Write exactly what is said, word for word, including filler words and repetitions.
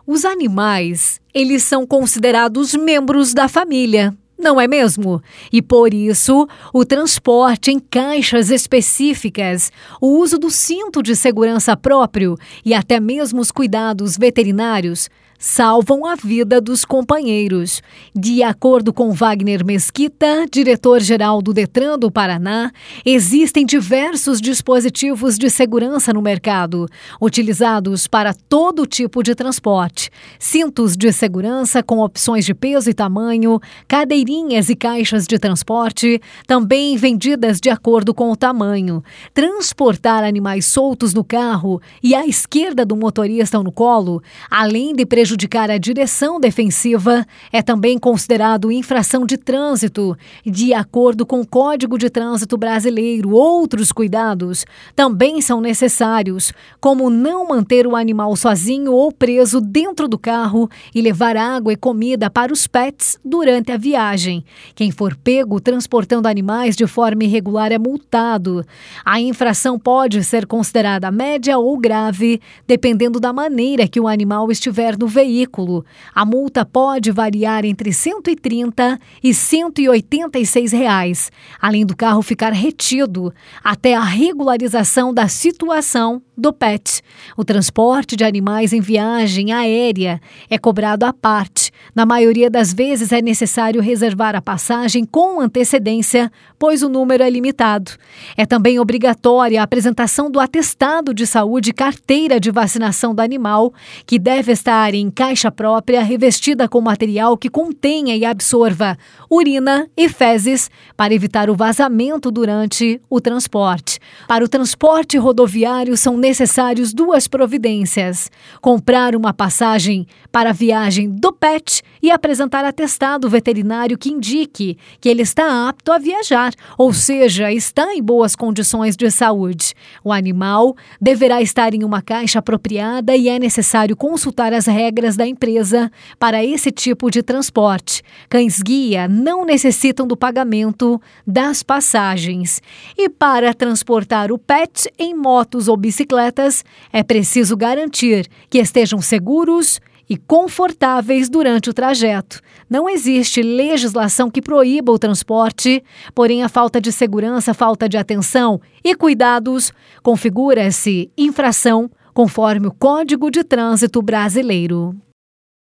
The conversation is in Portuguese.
Os animais, eles são considerados membros da família, não é mesmo? E por isso, o transporte em caixas específicas, o uso do cinto de segurança próprio e até mesmo os cuidados veterinários salvam a vida dos companheiros. De acordo com Wagner Mesquita, diretor-geral do Detran do Paraná, existem diversos dispositivos de segurança no mercado, utilizados para todo tipo de transporte. Cintos de segurança com opções de peso e tamanho, cadeirinhas e caixas de transporte, também vendidas de acordo com o tamanho. Transportar animais soltos no carro e à esquerda do motorista ou no colo, além de prejudicar prejudicar a direção defensiva, é também considerado infração de trânsito. De acordo com o Código de Trânsito Brasileiro, outros cuidados também são necessários, como não manter o animal sozinho ou preso dentro do carro e levar água e comida para os pets durante a viagem. Quem for pego transportando animais de forma irregular é multado. A infração pode ser considerada média ou grave, dependendo da maneira que o animal estiver no veículo. A multa pode variar entre cento e trinta e cento e oitenta e seis reais, além do carro ficar retido até a regularização da situação do pet. O transporte de animais em viagem aérea é cobrado à parte. Na maioria das vezes é necessário reservar a passagem com antecedência, pois o número é limitado. É também obrigatória a apresentação do atestado de saúde e carteira de vacinação do animal, que deve estar em caixa própria revestida com material que contenha e absorva urina e fezes para evitar o vazamento durante o transporte. Para o transporte rodoviário são necessários duas providências: comprar uma passagem para a viagem do pet e apresentar atestado veterinário que indique que ele está apto a viajar, ou seja, está em boas condições de saúde. O animal deverá estar em uma caixa apropriada e é necessário consultar as regras da empresa para esse tipo de transporte. Cães-guia não necessitam do pagamento das passagens. E para transportar o pet em motos ou bicicletas, é preciso garantir que estejam seguros e confortáveis durante o trajeto. Não existe legislação que proíba o transporte, porém a falta de segurança, falta de atenção e cuidados configura-se infração conforme o Código de Trânsito Brasileiro.